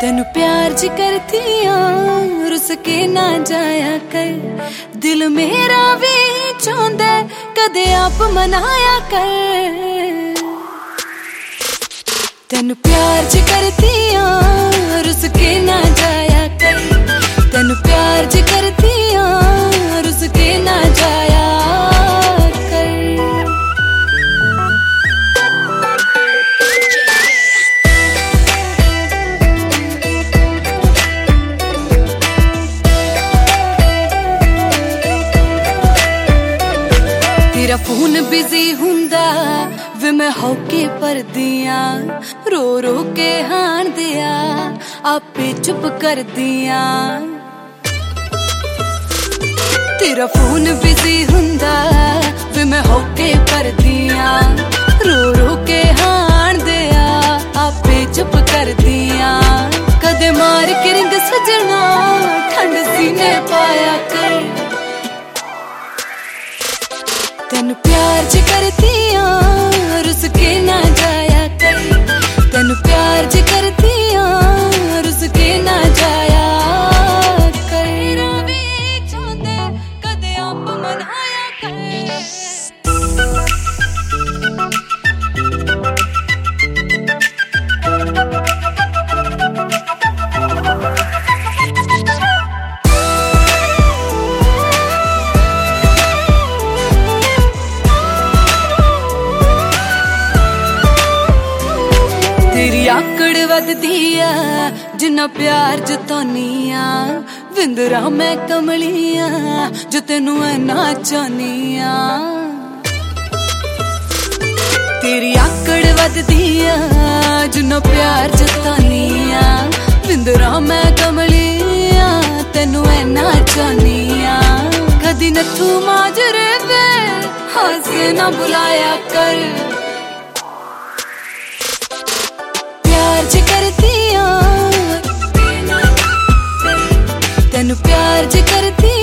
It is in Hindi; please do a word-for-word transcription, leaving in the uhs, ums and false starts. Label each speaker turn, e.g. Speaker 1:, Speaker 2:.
Speaker 1: तेनू प्यार ज करती आ रुस के ना जाया कर। दिल मेरा भी चाहंदा कदे आप मनाया कर। तेनू प्यार ज करती आ रुस के ना जाया कर। तेनू प्यार ज करती आ रुस के ना जाया कर। तेरा फोन बिजी हुंदा वे मैं होके पर दिया रो रो के हान दिया आपे चुप कर दिया। तेरा फोन बिजी हुंदा वे मैं होके पर दिया रो रो के हान दिया आपे चुप कर दिया। कदे मार के रिंग सजना ठंड सीने पाया कर। तेनू प्यार ज करती आ रुस के ना जाया कर। तेनू प्यार ज करती आ रुस के ना जाया कर। मेरा भी चाहंदा कदे आप मनाया कर। तेरी आकड़ वधदी आ जिन्ना प्यार जतानी आ। विंदरा मैं कमली आ जो तेनू इन्ना चाहनी आ। तेरी आकड़ वधदी आ जिन्ना प्यार जतानी आ। विंदरा मैं कमली आ तेनू इन्ना चाहनी आ। कदी नथू माजरे वे हासे ना बुलाया कर। प्यार ज करती आ तेनू प्यार ज करती